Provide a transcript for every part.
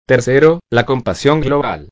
Tercero, la compasión global.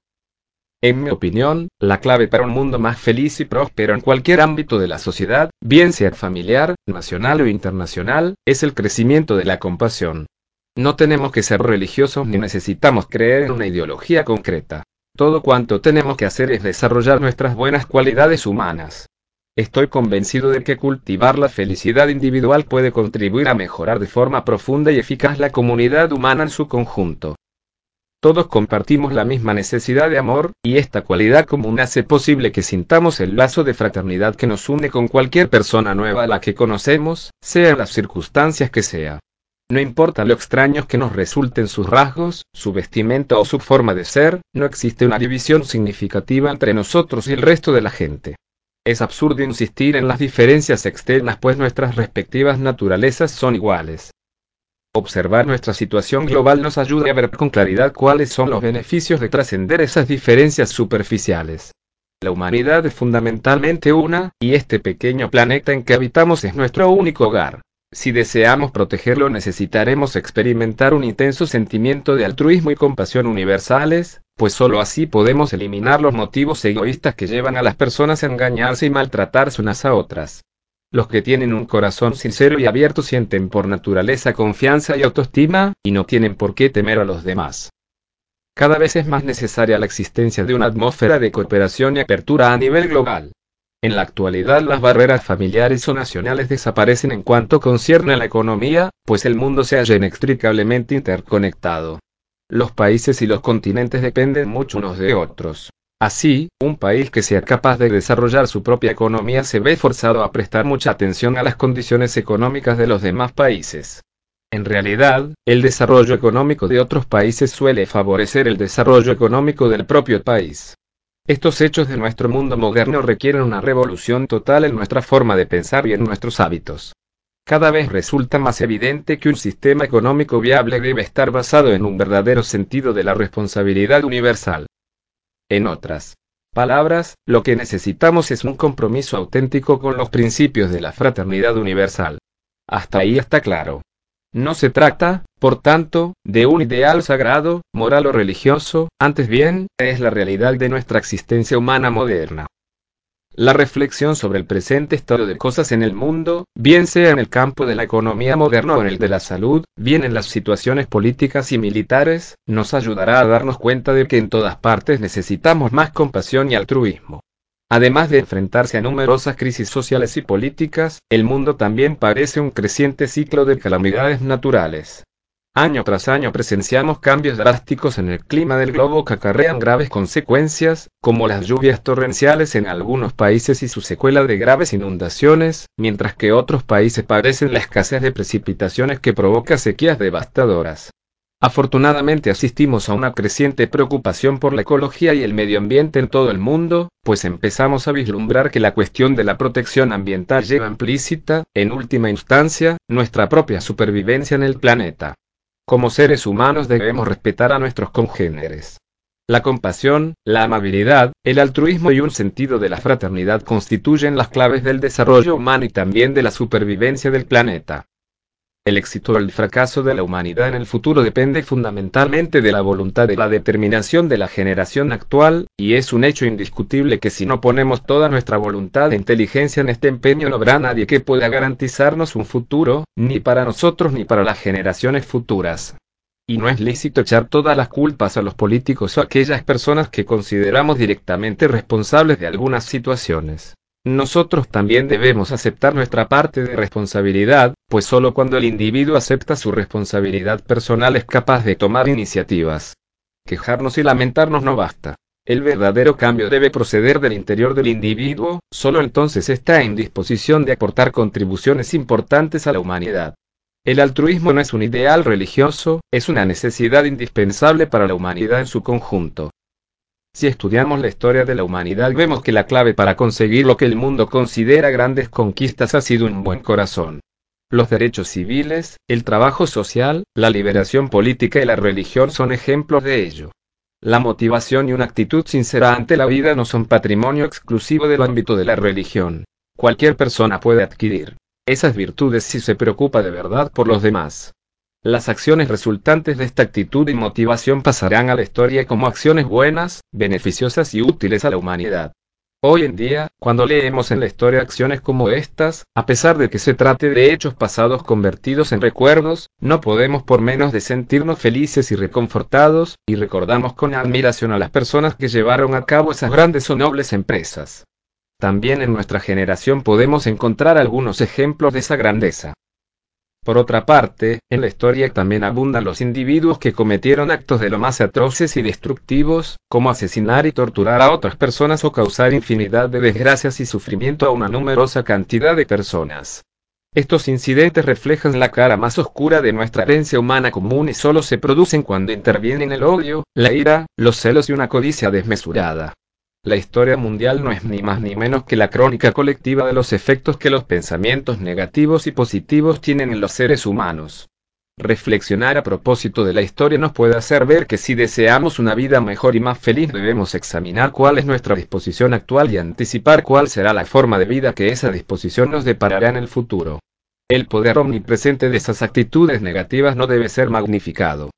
En mi opinión, la clave para un mundo más feliz y próspero en cualquier ámbito de la sociedad, bien sea familiar, nacional o internacional, es el crecimiento de la compasión. No tenemos que ser religiosos ni necesitamos creer en una ideología concreta. Todo cuanto tenemos que hacer es desarrollar nuestras buenas cualidades humanas. Estoy convencido de que cultivar la felicidad individual puede contribuir a mejorar de forma profunda y eficaz la comunidad humana en su conjunto. Todos compartimos la misma necesidad de amor, y esta cualidad común hace posible que sintamos el lazo de fraternidad que nos une con cualquier persona nueva a la que conocemos, sean las circunstancias que sea. No importa lo extraños que nos resulten sus rasgos, su vestimenta o su forma de ser, no existe una división significativa entre nosotros y el resto de la gente. Es absurdo insistir en las diferencias externas pues nuestras respectivas naturalezas son iguales. Observar nuestra situación global nos ayuda a ver con claridad cuáles son los beneficios de trascender esas diferencias superficiales. La humanidad es fundamentalmente una, y este pequeño planeta en que habitamos es nuestro único hogar. Si deseamos protegerlo necesitaremos experimentar un intenso sentimiento de altruismo y compasión universales, pues sólo así podemos eliminar los motivos egoístas que llevan a las personas a engañarse y maltratarse unas a otras. Los que tienen un corazón sincero y abierto sienten por naturaleza confianza y autoestima, y no tienen por qué temer a los demás. Cada vez es más necesaria la existencia de una atmósfera de cooperación y apertura a nivel global. En la actualidad las barreras familiares o nacionales desaparecen en cuanto concierne a la economía, pues el mundo se halla inextricablemente interconectado. Los países y los continentes dependen mucho unos de otros. Así, un país que sea capaz de desarrollar su propia economía se ve forzado a prestar mucha atención a las condiciones económicas de los demás países. En realidad, el desarrollo económico de otros países suele favorecer el desarrollo económico del propio país. Estos hechos de nuestro mundo moderno requieren una revolución total en nuestra forma de pensar y en nuestros hábitos. Cada vez resulta más evidente que un sistema económico viable debe estar basado en un verdadero sentido de la responsabilidad universal. En otras palabras, lo que necesitamos es un compromiso auténtico con los principios de la fraternidad universal. Hasta ahí está claro. No se trata, por tanto, de un ideal sagrado, moral o religioso, antes bien, es la realidad de nuestra existencia humana moderna. La reflexión sobre el presente estado de cosas en el mundo, bien sea en el campo de la economía moderna o en el de la salud, bien en las situaciones políticas y militares, nos ayudará a darnos cuenta de que en todas partes necesitamos más compasión y altruismo. Además de enfrentarse a numerosas crisis sociales y políticas, el mundo también padece un creciente ciclo de calamidades naturales. Año tras año presenciamos cambios drásticos en el clima del globo que acarrean graves consecuencias, como las lluvias torrenciales en algunos países y su secuela de graves inundaciones, mientras que otros países padecen la escasez de precipitaciones que provoca sequías devastadoras. Afortunadamente asistimos a una creciente preocupación por la ecología y el medio ambiente en todo el mundo, pues empezamos a vislumbrar que la cuestión de la protección ambiental lleva implícita, en última instancia, nuestra propia supervivencia en el planeta. Como seres humanos debemos respetar a nuestros congéneres. La compasión, la amabilidad, el altruismo y un sentido de la fraternidad constituyen las claves del desarrollo humano y también de la supervivencia del planeta. El éxito o el fracaso de la humanidad en el futuro depende fundamentalmente de la voluntad y la determinación de la generación actual, y es un hecho indiscutible que si no ponemos toda nuestra voluntad e inteligencia en este empeño no habrá nadie que pueda garantizarnos un futuro, ni para nosotros ni para las generaciones futuras. Y no es lícito echar todas las culpas a los políticos o a aquellas personas que consideramos directamente responsables de algunas situaciones. Nosotros también debemos aceptar nuestra parte de responsabilidad, pues solo cuando el individuo acepta su responsabilidad personal es capaz de tomar iniciativas. Quejarnos y lamentarnos no basta. El verdadero cambio debe proceder del interior del individuo, solo entonces está en disposición de aportar contribuciones importantes a la humanidad. El altruismo no es un ideal religioso, es una necesidad indispensable para la humanidad en su conjunto. Si estudiamos la historia de la humanidad vemos que la clave para conseguir lo que el mundo considera grandes conquistas ha sido un buen corazón. Los derechos civiles, el trabajo social, la liberación política y la religión son ejemplos de ello. La motivación y una actitud sincera ante la vida no son patrimonio exclusivo del ámbito de la religión. Cualquier persona puede adquirir esas virtudes si se preocupa de verdad por los demás. Las acciones resultantes de esta actitud y motivación pasarán a la historia como acciones buenas, beneficiosas y útiles a la humanidad. Hoy en día, cuando leemos en la historia acciones como estas, a pesar de que se trate de hechos pasados convertidos en recuerdos, no podemos por menos de sentirnos felices y reconfortados, y recordamos con admiración a las personas que llevaron a cabo esas grandes o nobles empresas. También en nuestra generación podemos encontrar algunos ejemplos de esa grandeza. Por otra parte, en la historia también abundan los individuos que cometieron actos de lo más atroces y destructivos, como asesinar y torturar a otras personas o causar infinidad de desgracias y sufrimiento a una numerosa cantidad de personas. Estos incidentes reflejan la cara más oscura de nuestra herencia humana común y solo se producen cuando intervienen el odio, la ira, los celos y una codicia desmesurada. La historia mundial no es ni más ni menos que la crónica colectiva de los efectos que los pensamientos negativos y positivos tienen en los seres humanos. Reflexionar a propósito de la historia nos puede hacer ver que si deseamos una vida mejor y más feliz debemos examinar cuál es nuestra disposición actual y anticipar cuál será la forma de vida que esa disposición nos deparará en el futuro. El poder omnipresente de esas actitudes negativas no debe ser magnificado.